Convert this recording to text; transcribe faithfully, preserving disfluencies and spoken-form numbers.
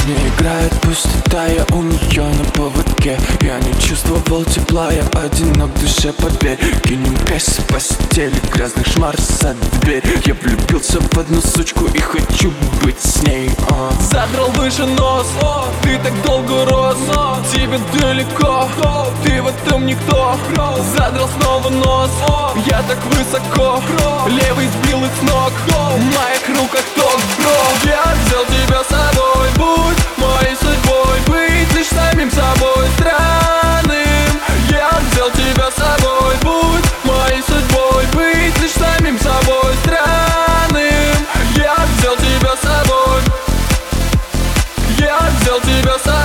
Не играет пустота, я у нее на поводке. Я не чувствовал тепла, я одинок в душе, поверь. Кинем грязь с постели, грязных шмар за дверь. Я влюбился в одну сучку и хочу быть с ней. а. Задрал выше нос, ты так долго рос, тебе далеко, ты в этом никто. Задрал снова нос, я так высоко, левый сбил их с ног, в моих руках ток, бро. Я взял тебя с собой, будь моей судьбой, быть лишь самим собой странным. Я взял тебя с собой, будь моей судьбой, быть лишь самим собой странным. Я взял тебя с собой, я взял тебя с собой.